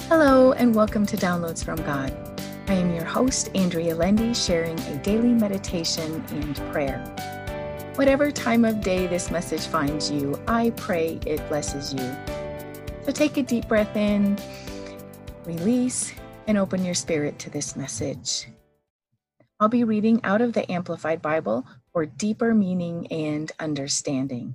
Hello and welcome to Downloads from God. I am your host, Andrea Lendy, sharing a daily meditation and prayer. Whatever time of day this message finds you, I pray it blesses you. So take a deep breath in, release, and open your spirit to this message. I'll be reading out of the Amplified Bible for deeper meaning and understanding.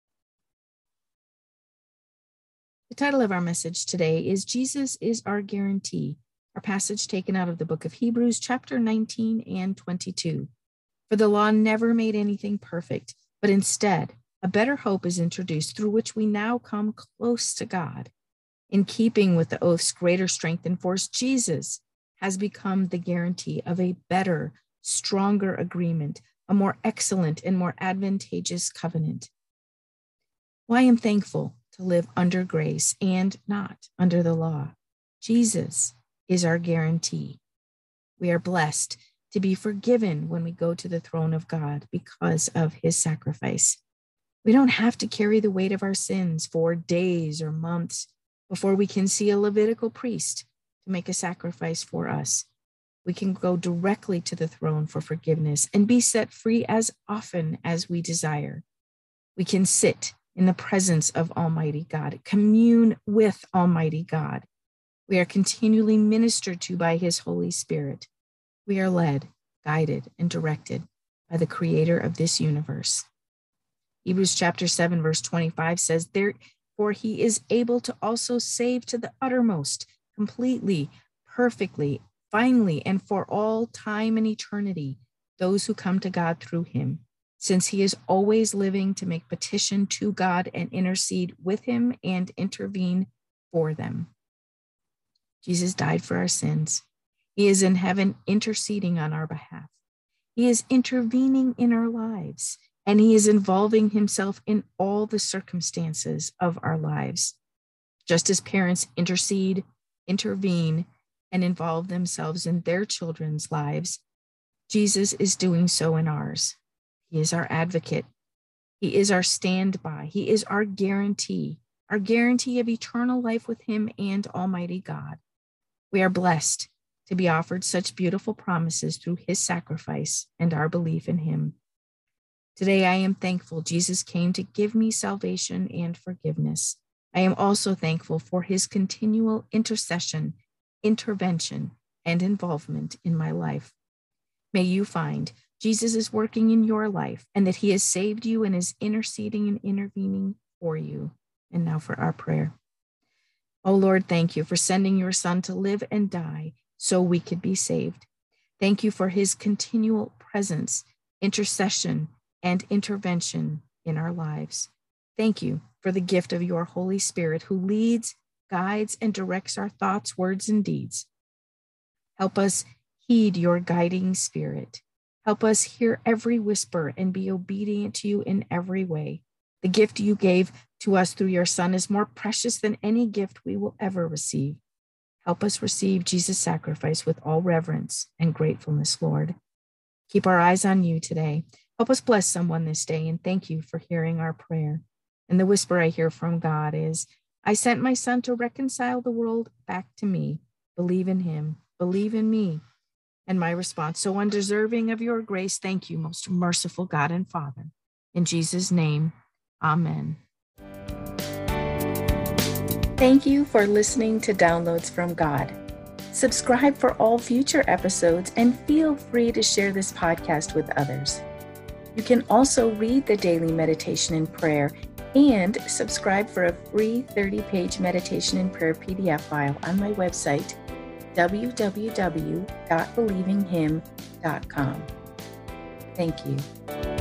The title of our message today is Jesus is Our Guarantee, our passage taken out of the book of Hebrews, chapter 19 and 22. For the law never made anything perfect, but instead, a better hope is introduced through which we now come close to God. In keeping with the oath's greater strength and force, Jesus has become the guarantee of a better, stronger agreement, a more excellent and more advantageous covenant. Well, I am thankful to live under grace and not under the law. Jesus is our guarantee. We are blessed to be forgiven when we go to the throne of God because of his sacrifice. We don't have to carry the weight of our sins for days or months before we can see a Levitical priest to make a sacrifice for us. We can go directly to the throne for forgiveness and be set free as often as we desire. We can sit in the presence of Almighty God, commune with Almighty God. We are continually ministered to by his Holy Spirit. We are led, guided, and directed by the creator of this universe. Hebrews chapter 7, verse 25 says, "Therefore he is able to also save to the uttermost, completely, perfectly, finally, and for all time and eternity, those who come to God through him, since he is always living to make petition to God and intercede with him and intervene for them." Jesus died for our sins. He is in heaven interceding on our behalf. He is intervening in our lives, and he is involving himself in all the circumstances of our lives. Just as parents intercede, intervene, and involve themselves in their children's lives, Jesus is doing so in ours. He is our advocate. He is our standby. He is our guarantee of eternal life with him and Almighty God. We are blessed to be offered such beautiful promises through his sacrifice and our belief in him. Today, I am thankful Jesus came to give me salvation and forgiveness. I am also thankful for his continual intercession, intervention, and involvement in my life. May you find Jesus is working in your life and that he has saved you and is interceding and intervening for you. And now for our prayer. Oh Lord, thank you for sending your son to live and die so we could be saved. Thank you for his continual presence, intercession, and intervention in our lives. Thank you for the gift of your Holy Spirit who leads, guides, and directs our thoughts, words, and deeds. Help us heed your guiding spirit. Help us hear every whisper and be obedient to you in every way. The gift you gave to us through your Son is more precious than any gift we will ever receive. Help us receive Jesus' sacrifice with all reverence and gratefulness, Lord. Keep our eyes on you today. Help us bless someone this day, and thank you for hearing our prayer. And the whisper I hear from God is, I sent my son to reconcile the world back to me. Believe in him. Believe in me. And my response, so undeserving of your grace, thank you, most merciful God and Father. In Jesus' name, amen. Thank you for listening to Downloads from God. Subscribe for all future episodes and feel free to share this podcast with others. You can also read the daily meditation and prayer and subscribe for a free 30-page meditation and prayer PDF file on my website, www.believinghim.com. Thank you.